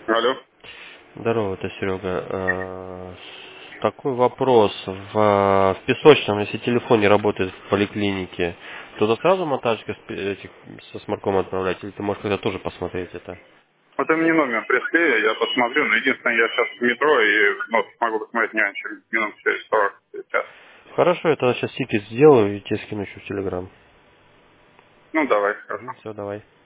Алло. Здорово, это Серега. Такой вопрос. В песочном, если телефон не работает в поликлинике, туда сразу моташка со смарком отправлять, или ты можешь когда тоже посмотреть это? Вот ты мне номер пришли, я посмотрю, но единственное, я сейчас в метро и смогу посмотреть не раньше минут через 40 сейчас. Хорошо, я тогда сейчас тикет сделаю и тебе скину еще в Телеграм. Ну, давай, хорошо. Все, давай.